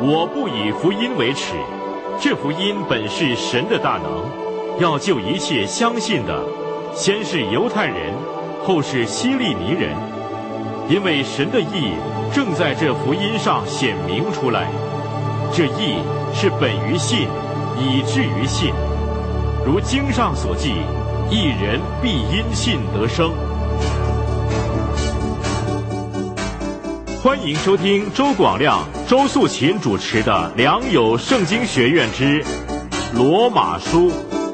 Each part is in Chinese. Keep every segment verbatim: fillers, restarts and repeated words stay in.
我不以福音为耻，这福音本是神的大能，要救一切相信的，先是犹太人，后是希利尼人，因为神的义正在这福音上显明出来。这义是本于信，以至于信。如经上所记，义人必因信得生。欢迎收听周广亮、周素琴主持的良友圣经学院之罗马书。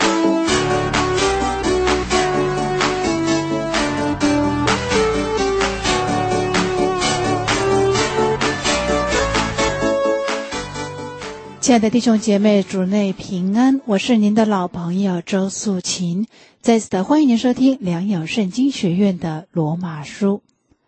亲爱的弟兄姐妹，主内平安，我是您的老朋友周素琴，再次的欢迎您收听良友圣经学院的罗马书。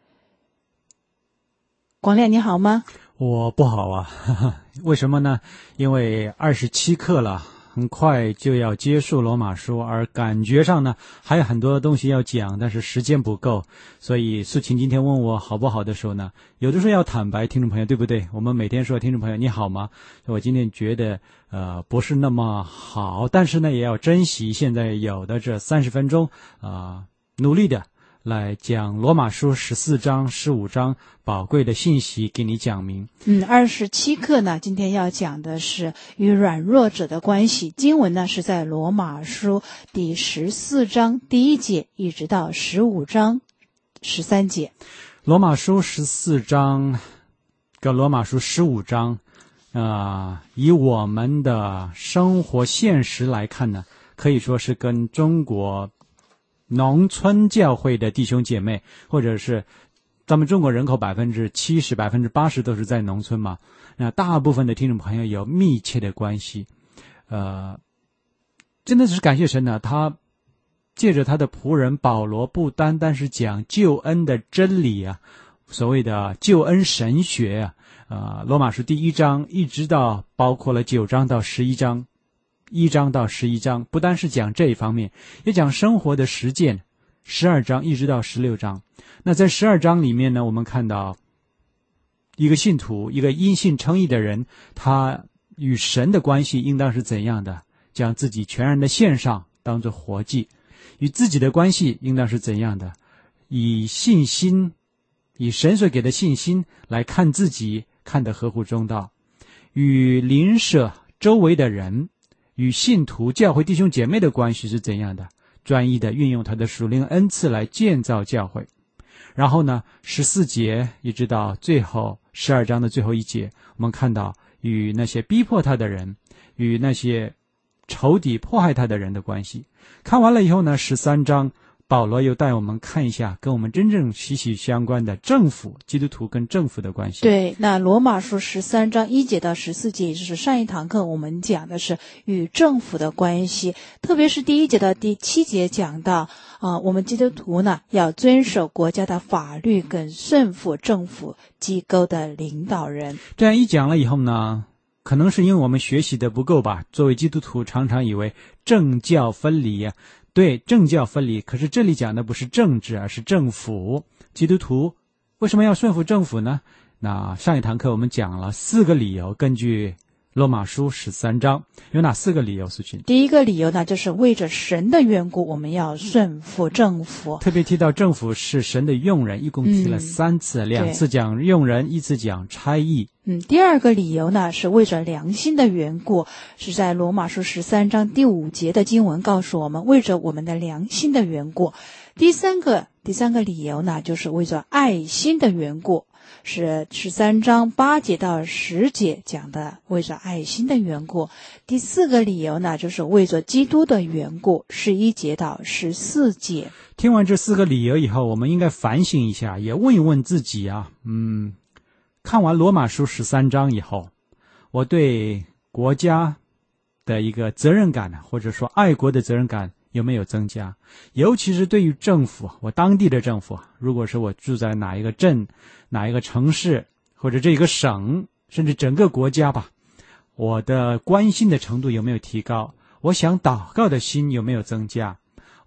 广亮你好吗？ 我不好啊，呵呵，为什么呢？因为二十七课了，很快就要结束罗马书，而感觉上呢还有很多东西要讲，但是时间不够，所以素琴今天问我好不好的时候呢，有的时候要坦白，听众朋友对不对？我们每天说听众朋友你好吗？我今天觉得呃不是那么好，但是呢也要珍惜现在有的这三十分钟啊、呃，努力的来讲罗马书十四章十五章宝贵的信息给你讲明。 嗯，二十七课呢，今天要讲的是与软弱者的关系。经文呢是在罗马书第十四章第一节一直到十五章十三节。 罗马书十四章跟罗马书十五章啊、呃，以我们的生活现实来看呢，可以说是跟中国农村教会的弟兄姐妹，或者是咱们中国人口百分之七十、百分之八十都是在农村嘛，那大部分的听众朋友有密切的关系。呃，真的是感谢神呢，他借着他的仆人保罗，不单单是讲救恩的真理啊，所谓的救恩神学啊，呃，罗马书第一章一直到包括了九章到十一章。一章到十一章不单是讲这一方面，也讲生活的实践，十二章一直到十六章。那在十二章里面呢，我们看到一个信徒，一个因信称义的人，他与神的关系应当是怎样的，将自己全然的献上当作活祭。与自己的关系应当是怎样的，以信心，以神所给的信心来看自己，看得合乎中道。与邻舍周围的人，与信徒教会弟兄姐妹的关系是怎样的，专一的运用他的属灵恩赐来建造教会。然后呢，十四节一直到最后十二章的最后一节，我们看到与那些逼迫他的人，与那些仇敌迫害他的人的关系。看完了以后呢，十三章保罗又带我们看一下跟我们真正息息相关的政府，基督徒跟政府的关系。 对，那罗马书十三章一节到十四节，也就是上一堂课我们讲的是与政府的关系，特别是第一节到第七节讲到啊、呃，我们基督徒呢要遵守国家的法律，跟顺服政府机构的领导人。 这样一讲了以后呢，可能是因为我们学习的不够吧，作为基督徒常常以为政教分离啊。对，政教分离，可是这里讲的不是政治，而是政府。基督徒为什么要顺服政府呢？那上一堂课我们讲了四个理由，根据罗马书十三章有哪四个理由？苏群， 第一个理由呢，就是为着神的缘故，我们要顺服政府。 特别提到政府是神的用人，一共提了三次，嗯、两次讲用人，一次讲差役。 嗯，第二个理由呢，是为着良心的缘故，是在罗马书十三章第五节的经文告诉我们，为着我们的良心的缘故。第三个第三个理由呢，就是为着爱心的缘故，是十三章八节到十节讲的，为着爱心的缘故。第四个理由呢，就是为着基督的缘故，十一节到十四节。 听完这四个理由以后，我们应该反省一下，也问一问自己啊，嗯。看完罗马书十三章以后，我对国家的一个责任感，或者说爱国的责任感有没有增加？尤其是对于政府，我当地的政府，如果是我住在哪一个镇、哪一个城市，或者这个省，甚至整个国家吧，我的关心的程度有没有提高？我想祷告的心有没有增加？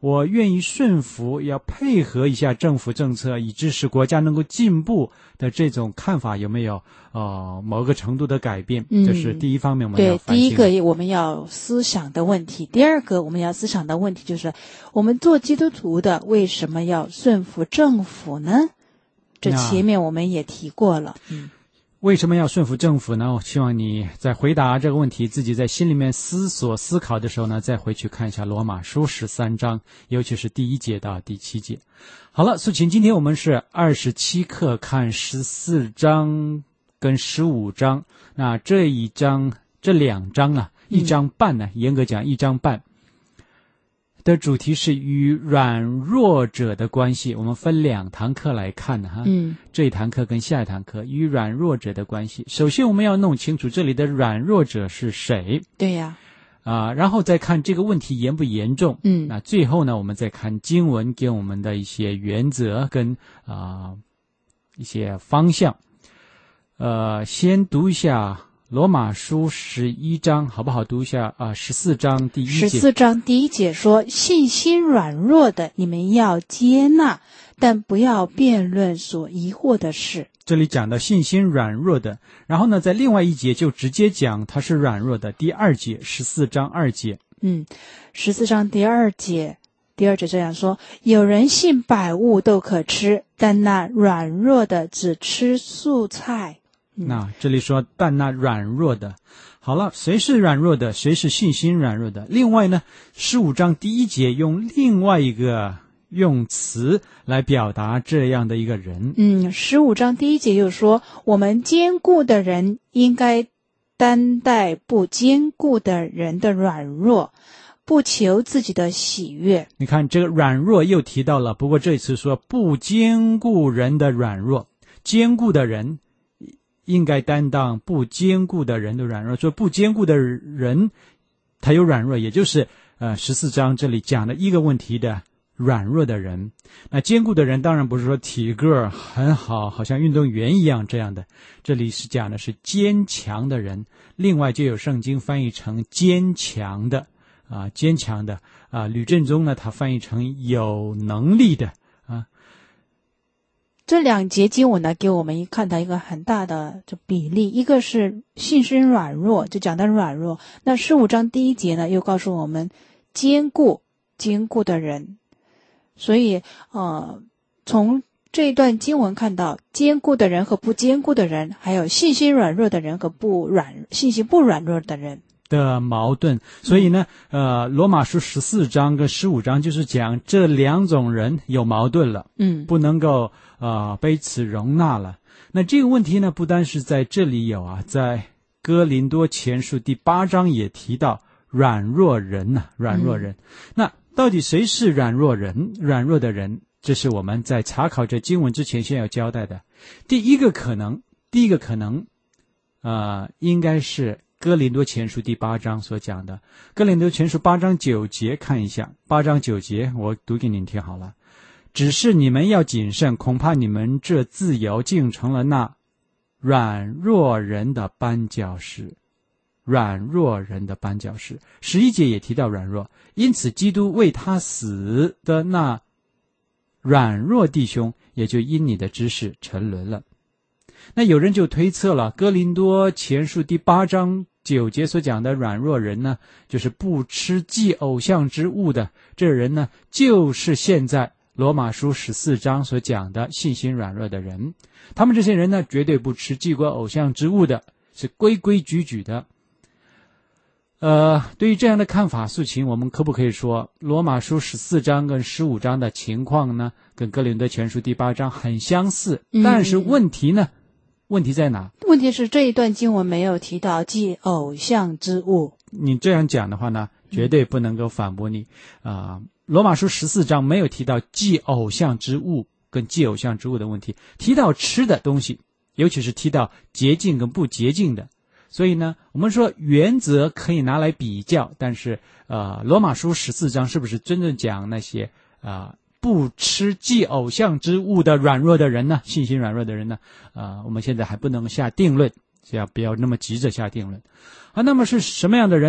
我愿意顺服，要配合一下政府政策，以致使国家能够进步的这种看法有没有呃某个程度的改变？ 嗯， 这是第一方面我们要对， 反省。 第一个我们要思想的问题，第二个我们要思想的问题就是我们做基督徒的为什么要顺服政府呢？这前面我们也提过了。嗯， 为什么要顺服政府呢？我希望你在回答这个问题，自己在心里面思索思考的时候呢，再回去看一下罗马书十三章，尤其是第一节到第七节。好了，素琴，今天我们是二十七课看十四章跟十五章，那这一章这两章啊，一章半呢，严格讲一章半的主题是与软弱者的关系，我们分两堂课来看的哈。 嗯， 这一堂课跟下一堂课与软弱者的关系。首先我们要弄清楚这里的软弱者是谁。 对呀。 啊、呃，然后再看这个问题严不严重。 嗯， 那最后呢，我们再看经文给我们的一些原则跟啊、呃、一些方向。呃，先读一下罗马书十一章，好不好？读一下啊，十四章第一节。 十四章第一节说：“信心软弱的，你们要接纳，但不要辩论所疑惑的事。” 这里讲的信心软弱的，然后呢，在另外一节就直接讲他是软弱的。第二节，十四章二节。 嗯，十四章第二节，第二节这样说：“有人信百物都可吃，但那软弱的只吃素菜。”嗯、 那这里说，但那软弱的，好了，谁是软弱的？谁是信心软弱的？另外呢，十五章第一节用另外一个用词来表达这样的一个人。 嗯，十五章第一节又说，我们坚固的人应该担待不坚固的人的软弱，不求自己的喜悦。 你看这个软弱又提到了，不过这次说不坚固人的软弱，坚固的人应该担当不坚固的人的软弱，说不坚固的人他有软弱，也就是呃十四章这里讲的一个问题的软弱的人。那坚固的人当然不是说体格很好，好像运动员一样这样的，这里是讲的是坚强的人。另外就有圣经翻译成坚强的啊，坚强的啊，吕振中呢他翻译成有能力的啊。 这两节经文呢，给我们看到一个很大的这比例，一个是信心软弱，就讲到软弱。那十五章第一节呢，又告诉我们坚固坚固的人。所以呃，从这一段经文看到坚固的人和不坚固的人，还有信心软弱的人和不软信心不软弱的人的矛盾。所以呢，呃，罗马书十四章跟十五章就是讲这两种人有矛盾了， 嗯， 不能够呃彼此容纳了。那这个问题呢，不单是在这里有啊，在哥林多前书第八章也提到软弱人呐、啊，软弱人。嗯、那到底谁是软弱人？软弱的人，这是我们在查考这经文之前先要交代的。第一个可能，第一个可能，呃，应该是哥林多前书第八章所讲的。哥林多前书八章九节，看一下八章九节，我读给您听好了。只是你们要谨慎，恐怕你们这自由竟成了那软弱人的绊脚石。软弱人的绊脚石。十一节也提到软弱，因此基督为他死的那软弱弟兄也就因你的知识沉沦了。那有人就推测了，哥林多前书第八章九节所讲的软弱人呢，就是不吃祭偶像之物的这人呢，就是现在罗马书十四章所讲的信心软弱的人。他们这些人呢，绝对不吃祭过偶像之物的，是规规矩矩的。呃，对于这样的看法，素琴，我们可不可以说罗马书十四章跟十五章的情况呢，跟哥林多前书第八章很相似？ 嗯、 但是问题呢，问题在哪？ 问题是这一段经文没有提到祭偶像之物。 你这样讲的话呢，绝对不能够反驳你啊、呃！罗马书十四章没有提到祭偶像之物跟祭偶像之物的问题，提到吃的东西，尤其是提到洁净跟不洁净的。所以呢，我们说原则可以拿来比较，但是呃，罗马书十四章是不是真正讲那些啊、呃、不吃祭偶像之物的软弱的人呢？信心软弱的人呢？啊、呃，我们现在还不能下定论，要不要那么急着下定论啊？那么是什么样的人呢？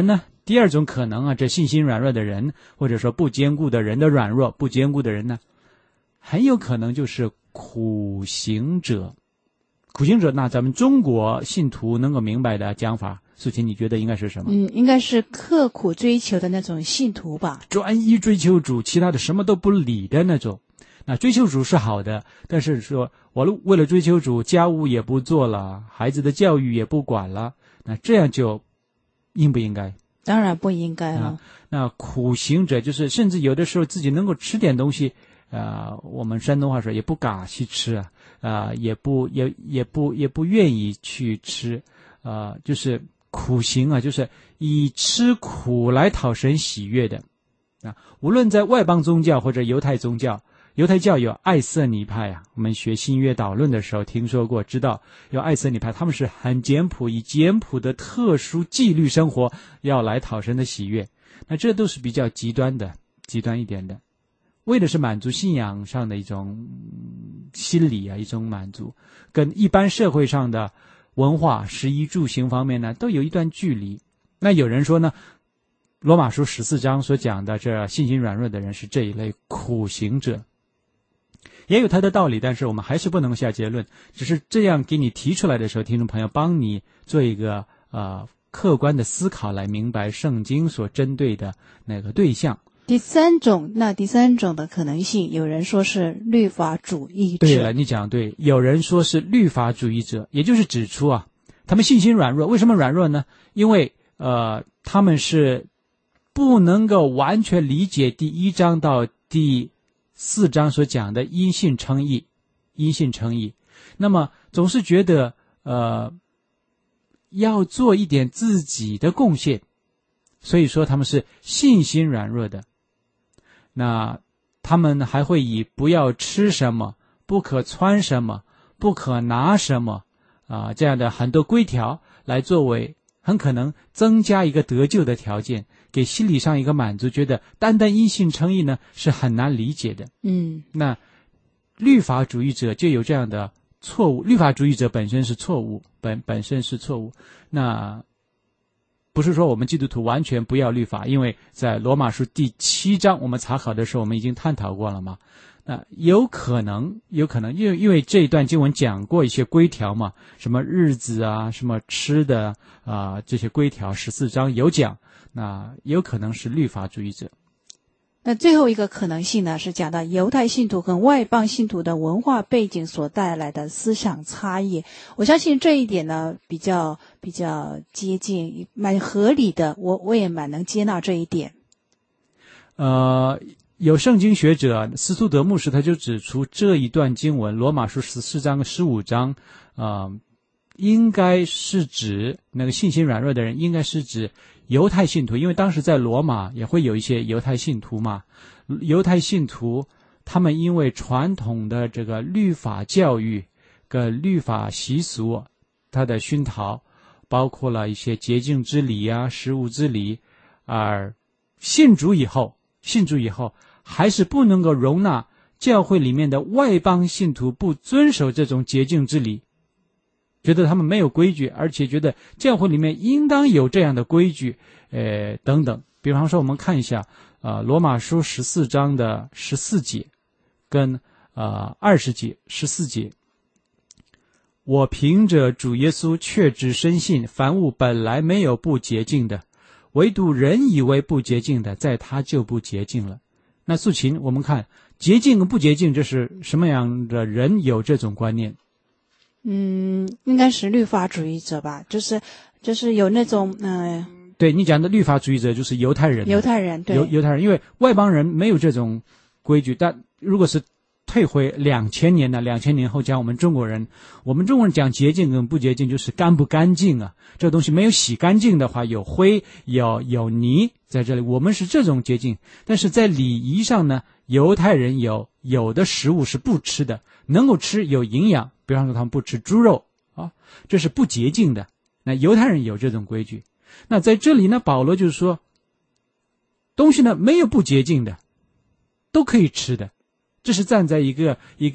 第二种可能啊，这信心软弱的人，或者说不坚固的人的软弱，不坚固的人呢，很有可能就是苦行者。苦行者，那咱们中国信徒能够明白的讲法，素琴你觉得应该是什么？ 嗯，应该是刻苦追求的那种信徒吧， 专一追求主，其他的什么都不理的那种。那追求主是好的，但是说我为了追求主，家务也不做了，孩子的教育也不管了，那这样就应不应该？ 当然不应该了、啊。 那苦行者就是甚至有的时候自己能够吃点东西，呃，我们山东话说也不嘎去吃啊，啊、呃，也不也也不也不愿意去吃，啊、呃，就是苦行啊，就是以吃苦来讨神喜悦的啊。无论在外邦宗教或者犹太宗教。犹太教有艾瑟尼派啊，我们学新约导论的时候听说过，知道有艾瑟尼派，他们是很简朴，以简朴的特殊纪律生活要来讨神的喜悦。那这都是比较极端的，极端一点的，为的是满足信仰上的一种心理啊，一种满足，跟一般社会上的文化、食衣住行方面呢，都有一段距离。那有人说呢，罗马书十四章所讲的这信心软弱的人是这一类苦行者。也有他的道理，但是我们还是不能下结论，只是这样给你提出来的时候，听众朋友帮你做一个呃客观的思考，来明白圣经所针对的那个对象。 第三种，那第三种的可能性，有人说是律法主义者。 对了，你讲对，有人说是律法主义者，也就是指出啊，他们信心软弱。为什么软弱呢？因为呃，他们是不能够完全理解第一章到第四章所讲的因信称义，因信称义，那么总是觉得呃要做一点自己的贡献，所以说他们是信心软弱的。那他们还会以不要吃什么、不可穿什么、不可拿什么啊、呃、这样的很多规条来作为很可能增加一个得救的条件，给心理上一个满足，觉得单单因信称义呢是很难理解的。 嗯， 那律法主义者就有这样的错误，律法主义者本身是错误，本本身是错误。那不是说我们基督徒完全不要律法，因为在罗马书第七章我们查考的时候，我们已经探讨过了嘛。那有可能，有可能，因为因为这一段经文讲过一些规条嘛，什么日子啊，什么吃的啊、呃，这些规条，十四章有讲。那有可能是律法主义者。 那最后一个可能性呢，是讲到犹太信徒跟外邦信徒的文化背景所带来的思想差异。我相信这一点呢，比较比较接近，蛮合理的。我我也蛮能接纳这一点。 呃，有圣经学者斯图德牧师他就指出，这一段经文罗马书十四章十五章，呃，应该是指那个信心软弱的人，应该是指犹太信徒，因为当时在罗马也会有一些犹太信徒嘛。犹太信徒他们因为传统的这个律法教育跟律法习俗，它的熏陶包括了一些洁净之礼啊、食物之礼，而信主以后，信主以后还是不能够容纳教会里面的外邦信徒不遵守这种洁净之礼，觉得他们没有规矩，而且觉得教会里面应当有这样的规矩，呃，等等。比方说，我们看一下，呃，罗马书十四章的十四节，跟呃二十节、十四节。我凭着主耶稣确知深信，凡物本来没有不洁净的，唯独人以为不洁净的，在他就不洁净了。那素琴，我们看洁净跟不洁净，这是什么样的人有这种观念？ 嗯，应该是律法主义者吧，就是就是有那种呃， 对你讲的律法主义者就是犹太人， 犹太人对犹犹太人，因为外邦人没有这种规矩，但如果是退回两千年呢，两千年后讲我们中国人，我们中国人讲洁净跟不洁净就是干不干净啊，这个东西没有洗干净的话，有灰有有泥在这里，我们是这种洁净。但是在礼仪上呢，犹太人有有的食物是不吃的，能够吃有营养，比方说他们不吃猪肉啊，这是不洁净的。那犹太人有这种规矩。那在这里呢，保罗就是说，东西呢没有不洁净的，都可以吃的。这是站在一个一个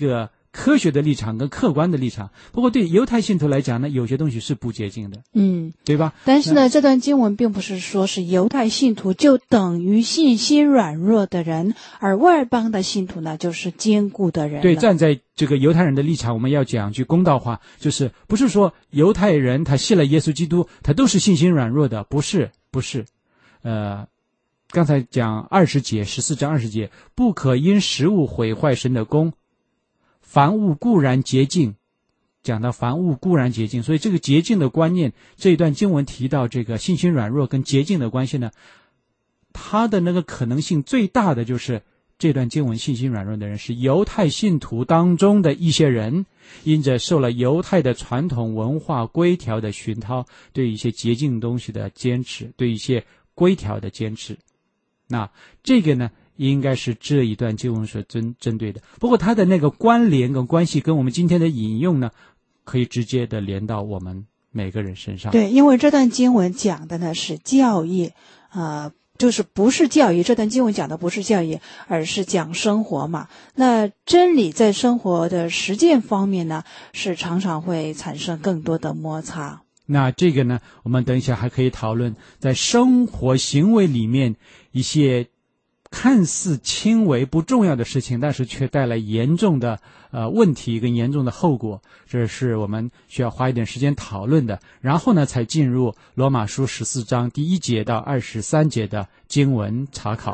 科学的立场跟客观的立场。不过对犹太信徒来讲呢，有些东西是不洁净的， 嗯， 对吧？ 但是呢，这段经文并不是说是犹太信徒就等于信心软弱的人，而外邦的信徒呢，就是坚固的人。 对，站在这个犹太人的立场，我们要讲句公道话，就是不是说犹太人他信了耶稣基督，他都是信心软弱的，不是，不是。呃，刚才讲二十节，十四章二十节，不可因食物毁坏神的功，凡物固然洁净。讲到凡物固然洁净，所以这个洁净的观念，这一段经文提到这个信心软弱跟洁净的关系呢，它的那个可能性最大的就是这段经文信心软弱的人是犹太信徒当中的一些人，因着受了犹太的传统文化规条的熏陶，对一些洁净东西的坚持，对一些规条的坚持，那这个呢应该是这一段经文所针针对的。不过它的那个关联跟关系跟我们今天的引用呢，可以直接的连到我们每个人身上。 对，因为这段经文讲的呢是教义，呃，就是不是教义，这段经文讲的不是教义，而是讲生活嘛。那真理在生活的实践方面呢，是常常会产生更多的摩擦。 那这个呢，我们等一下还可以讨论在生活行为里面一些看似轻微不重要的事情，但是却带来严重的呃问题跟严重的后果，这是我们需要花一点时间讨论的。然后呢，才进入罗马书十四章第一节到二十三节的经文查考。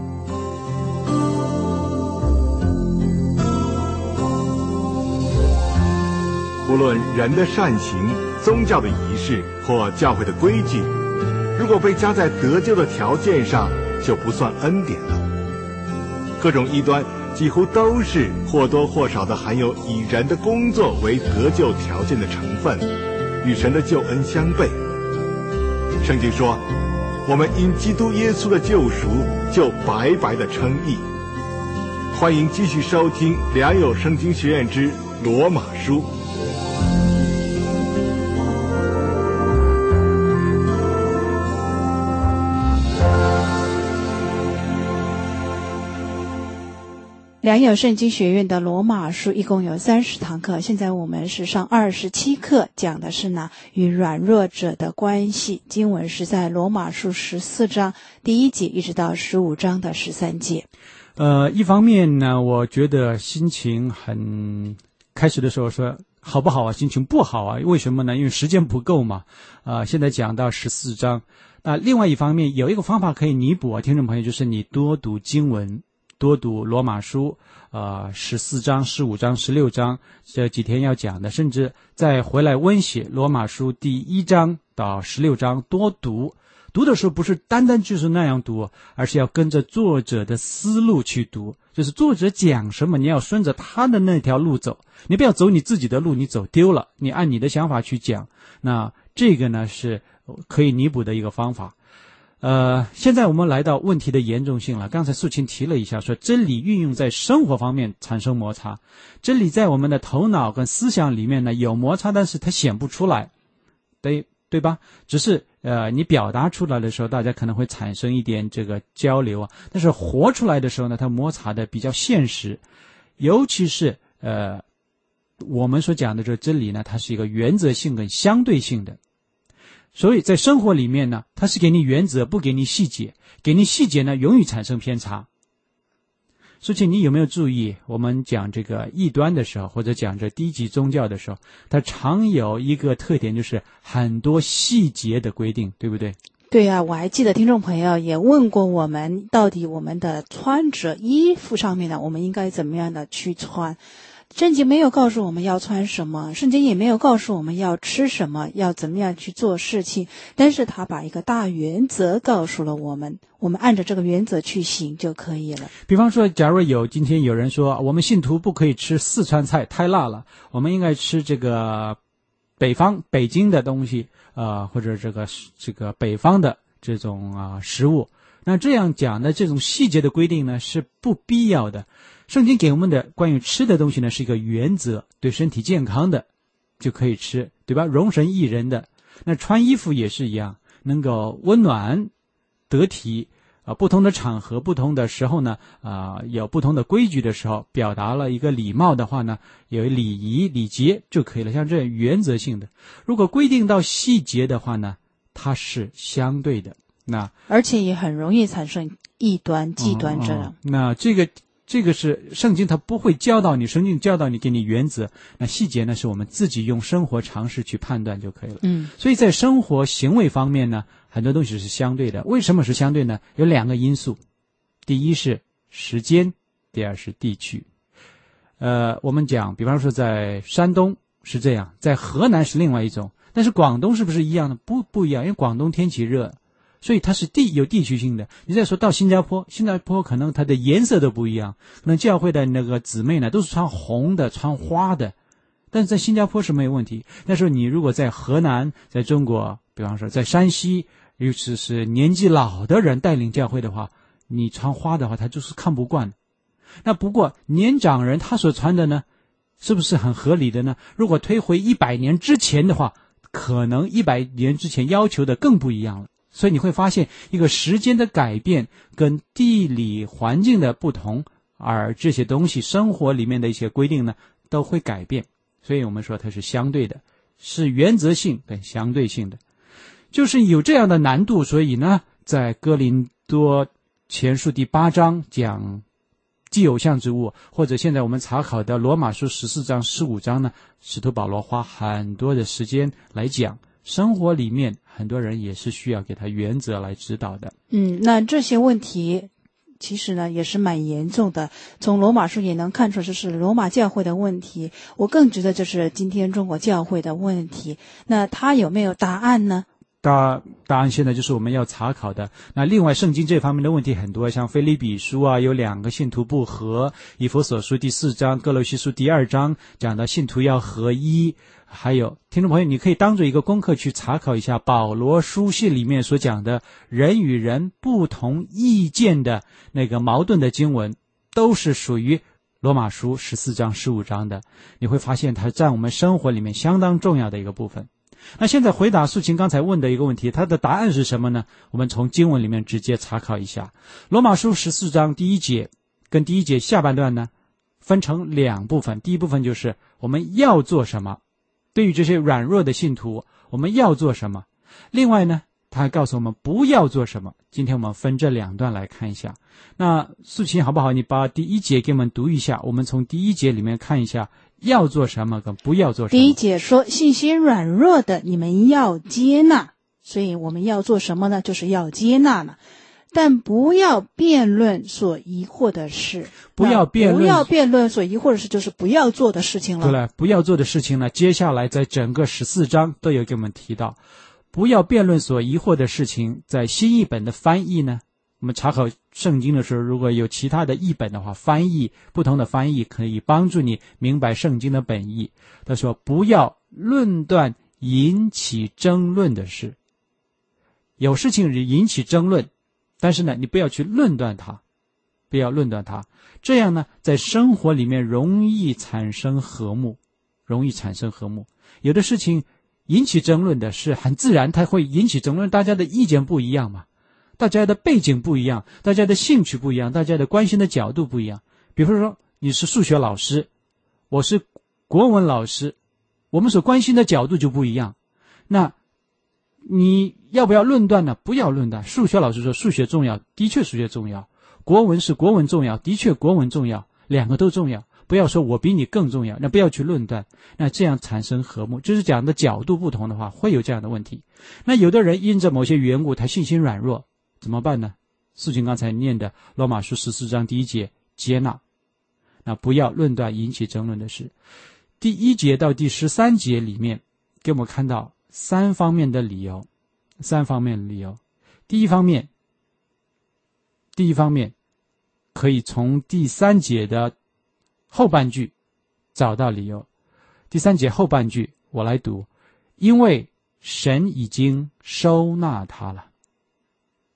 无论人的善行、宗教的仪式或教会的规矩，如果被加在得救的条件上，就不算恩典了。各种异端几乎都是或多或少的含有以人的工作为得救条件的成分，与神的救恩相悖。圣经说，我们因基督耶稣的救赎，就白白的称义。欢迎继续收听良友圣经学院之罗马书。 良友圣经学院的罗马书一共有三十堂课，现在我们是上二十七课，讲的是呢与软弱者的关系。经文是在罗马书十四章第一节一直到十五章的十三节。 呃，一方面呢，我觉得心情很开始的时候说好不好啊，心情不好啊，为什么呢？因为时间不够嘛。啊、呃，现在讲到十四章，那、呃、另外一方面有一个方法可以弥补啊，听众朋友，就是你多读经文。多读罗马书，呃，十四章、十五章、十六章这几天要讲的，甚至再回来温习罗马书第一章到十六章，多读。读的时候不是单单就是那样读，而是要跟着作者的思路去读，就是作者讲什么，你要顺着他的那条路走，你不要走你自己的路，你走丢了，你按你的想法去讲。那这个呢是可以弥补的一个方法。呃，现在我们来到问题的严重性了。刚才素琴提了一下，说真理运用在生活方面产生摩擦，真理在我们的头脑跟思想里面呢有摩擦，但是它显不出来，对对吧？只是呃你表达出来的时候，大家可能会产生一点这个交流啊，但是活出来的时候呢，它摩擦的比较现实，尤其是呃我们所讲的这个真理呢，它是一个原则性跟相对性的。所以在生活里面呢，它是给你原则，不给你细节，给你细节呢容易产生偏差。所以你有没有注意，我们讲这个异端的时候，或者讲这低级宗教的时候，它常有一个特点，就是很多细节的规定，对不对？ 对啊，我还记得听众朋友也问过我们，到底我们的穿着衣服上面呢，我们应该怎么样的去穿。圣经没有告诉我们要穿什么，圣经也没有告诉我们要吃什么，要怎么样去做事情，但是他把一个大原则告诉了我们，我们按照这个原则去行就可以了。 比方说，假如有今天有人说我们信徒不可以吃四川菜，太辣了，我们应该吃这个北方北京的东西，呃，或者这个这个北方的这种啊、呃、食物。那这样讲的这种细节的规定呢是不必要的。圣经给我们的关于吃的东西呢是一个原则，对身体健康的就可以吃，对吧？容神益人的。那穿衣服也是一样，能够温暖得体， 呃不同的场合、不同的时候呢，啊、呃、有不同的规矩的时候，表达了一个礼貌的话呢，有礼仪礼节就可以了。像这样原则性的，如果规定到细节的话呢，它是相对的。那而且也很容易产生异端、极端这样。 嗯嗯、那这个。这个是圣经，它不会教导你，圣经教导你，给你原则。那细节呢，是我们自己用生活常识去判断就可以了。 嗯， 所以在生活行为方面呢，很多东西是相对的。为什么是相对呢？有两个因素，第一是时间，第二是地区。呃，我们讲，比方说在山东是这样，在河南是另外一种，但是广东是不是一样的？不，不一样，因为广东天气热。所以它是地有地区性的。你再说到新加坡，新加坡可能它的颜色都不一样，可能教会的那个姊妹呢都是穿红的、穿花的，但是在新加坡是没有问题。但是你如果在河南，在中国，比方说在山西，尤其是年纪老的人带领教会的话，你穿花的话，他就是看不惯。那不过年长人他所穿的呢，是不是很合理的呢？如果推回一百年之前的话，可能一百年之前要求的更不一样了。所以你会发现一个时间的改变跟地理环境的不同，而这些东西生活里面的一些规定呢都会改变。所以我们说它是相对的，是原则性跟相对性的，就是有这样的难度。所以呢，在哥林多前书第八章讲祭偶像之物，或者现在我们查考的罗马书十四章十五章呢，使徒保罗花很多的时间来讲生活里面很多人也是需要给他原则来指导的。 嗯，那这些问题其实呢也是蛮严重的，从罗马书也能看出这是罗马教会的问题，我更觉得这是今天中国教会的问题。那他有没有答案呢？ 答答案现在就是我们要查考的。那另外圣经这方面的问题很多，像腓立比书啊有两个信徒不和，以弗所书第四章、哥罗西书第二章讲到信徒要合一，还有听众朋友你可以当做一个功课去查考一下保罗书信里面所讲的人与人不同意见的那个矛盾的经文，都是属于罗马书十四章十五章的。你会发现它占我们生活里面相当重要的一个部分。那现在回答素琴刚才问的一个问题，它的答案是什么呢？我们从经文里面直接查考一下。罗马书十四章第一节跟第一节下半段呢分成两部分，第一部分就是我们要做什么，对于这些软弱的信徒我们要做什么，另外呢他还告诉我们不要做什么。今天我们分这两段来看一下。那素琴好不好，你把第一节给我们读一下，我们从第一节里面看一下要做什么跟不要做什么。 第一节说信心软弱的你们要接纳，所以我们要做什么呢？就是要接纳呢，但不要辩论所疑惑的事。 不要辩论不要辩论所疑惑的事，就是不要做的事情了。 对了，不要做的事情呢，接下来在整个十四章都有给我们提到。不要辩论所疑惑的事情，在新译本的翻译呢，我们查考圣经的时候，如果有其他的译本的话，翻译不同的翻译可以帮助你明白圣经的本意。他说不要论断引起争论的事，有事情引起争论，但是呢你不要去论断它，不要论断它，这样呢在生活里面容易产生和睦，容易产生和睦。有的事情引起争论的是很自然，它会引起争论，大家的意见不一样嘛，大家的背景不一样，大家的兴趣不一样，大家的关心的角度不一样。比如说你是数学老师，我是国文老师，我们所关心的角度就不一样。那你要不要论断呢？不要论断。数学老师说数学重要，的确数学重要，国文是国文重要，的确国文重要，两个都重要。不要说我比你更重要，那不要去论断，那这样产生和睦。就是讲的角度不同的话，会有这样的问题。那有的人因着某些缘故，他信心软弱，怎么办呢？素琴刚才念的罗马书十四章第一节，接纳，那不要论断引起争论的事。第一节到第十三节里面给我们看到三方面的理由，三方面的理由。第一方面，第一方面可以从第三节的后半句找到理由。第三节后半句我来读，因为神已经收纳他了。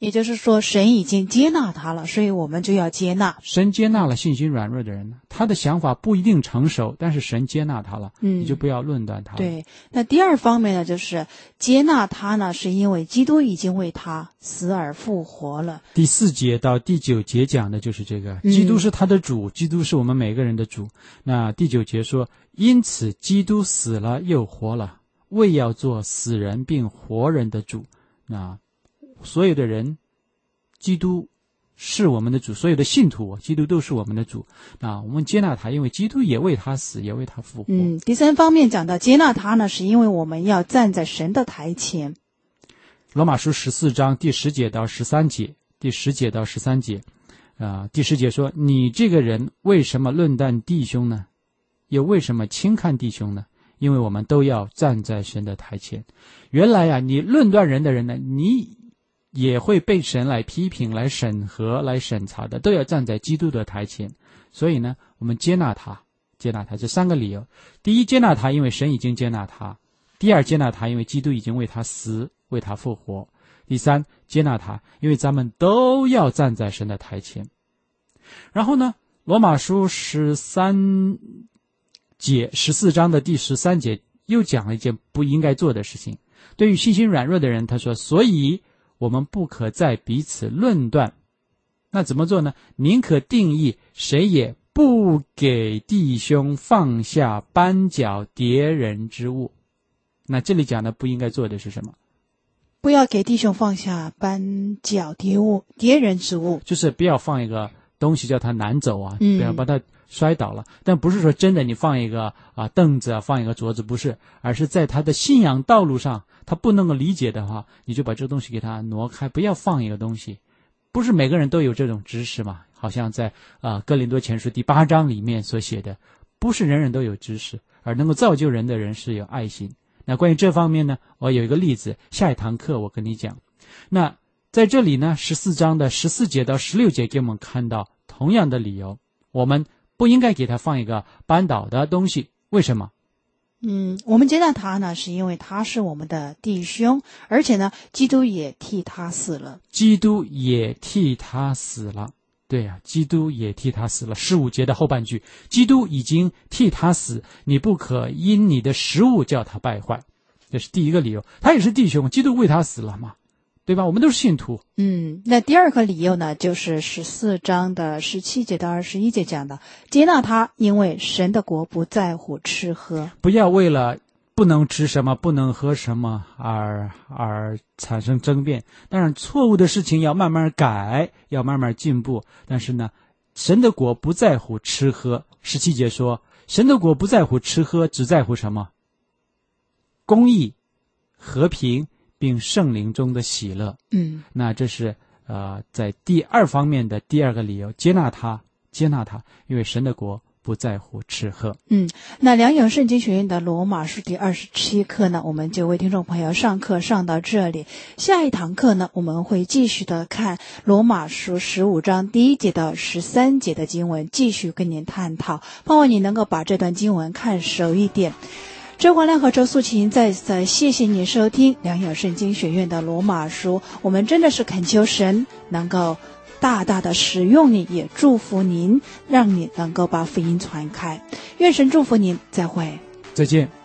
也就是说，神已经接纳他了，所以我们就要接纳。 神接纳了信心软弱的人，他的想法不一定成熟，但是神接纳他了， 嗯， 你就不要论断他了。 对，那第二方面呢，就是接纳他呢，是因为基督已经为他死而复活了。 第四节到第九节讲的就是这个，基督是他的主，嗯、基督是我们每个人的主。那第九节说，因此基督死了又活了，为要做死人并活人的主。那所有的人，基督是我们的主，所有的信徒，基督都是我们的主。那我们接纳他，因为基督也为他死，也为他复活。 嗯，第三方面讲到接纳他呢，是因为我们要站在神的台前。 罗马书十四章第十节到十三节，第十节到十三节，啊、呃，第十节说：“你这个人为什么论断弟兄呢？又为什么轻看弟兄呢？因为我们都要站在神的台前。原来啊，你论断人的人呢，你也会被神来批评、来审核、来审查的，都要站在基督的台前。所以呢，我们接纳他，接纳他这三个理由：第一，接纳他，因为神已经接纳他；第二，接纳他，因为基督已经为他死，为他复活；第三，接纳他，因为咱们都要站在神的台前。然后呢，罗马书十三节十四章的第十三节又讲了一件不应该做的事情。对于信心软弱的人，他说：所以我们不可再彼此论断。那怎么做呢？宁可定义，谁也不给弟兄放下绊脚跌人之物。那这里讲的不应该做的是什么？ 不要给弟兄放下绊脚跌物跌人之物， 就是不要放一个东西叫他难走啊， 嗯、 不要把他摔倒了。但不是说真的你放一个啊凳子啊，放一个桌子，不是，而是在他的信仰道路上他不能够理解的话，你就把这个东西给他挪开，不要放一个东西。不是每个人都有这种知识嘛，好像在啊、呃、哥林多前书第八章里面所写的，不是人人都有知识，而能够造就人的人是有爱心。那关于这方面呢，我有一个例子，下一堂课我跟你讲。那在这里呢，十四章的十四节到十六节给我们看到同样的理由，我们不应该给他放一个绊倒的东西。为什么？ 嗯，我们接纳他呢，是因为他是我们的弟兄，而且呢，基督也替他死了。 基督也替他死了。对呀、啊，基督也替他死了。十五节的后半句，基督已经替他死，你不可因你的食物叫他败坏。这是第一个理由，他也是弟兄，基督为他死了嘛，对吧？我们都是信徒。 嗯，那第二个理由呢，就是十四章的十七节到二十一节讲的，接纳他，因为神的国不在乎吃喝。 不要为了不能吃什么、不能喝什么而而产生争辩。当然，错误的事情要慢慢改，要慢慢进步。但是呢，神的国不在乎吃喝。十七节说，神的国不在乎吃喝，只在乎什么？公义、和平，并圣灵中的喜乐。 嗯， 那这是呃，在第二方面的第二个理由，接纳他，接纳他，因为神的国不在乎吃喝。 嗯，那良友圣经学院的罗马书第二十七课呢，我们就为听众朋友上课上到这里。下一堂课呢，我们会继续的看罗马书十五章第一节到十三节的经文，继续跟您探讨，盼望你能够把这段经文看熟一点。周华亮和周素琴再次谢谢你收听良友圣经学院的罗马书，我们真的是恳求神能够大大的使用你，也祝福您，让你能够把福音传开。愿神祝福您，再会， 再见。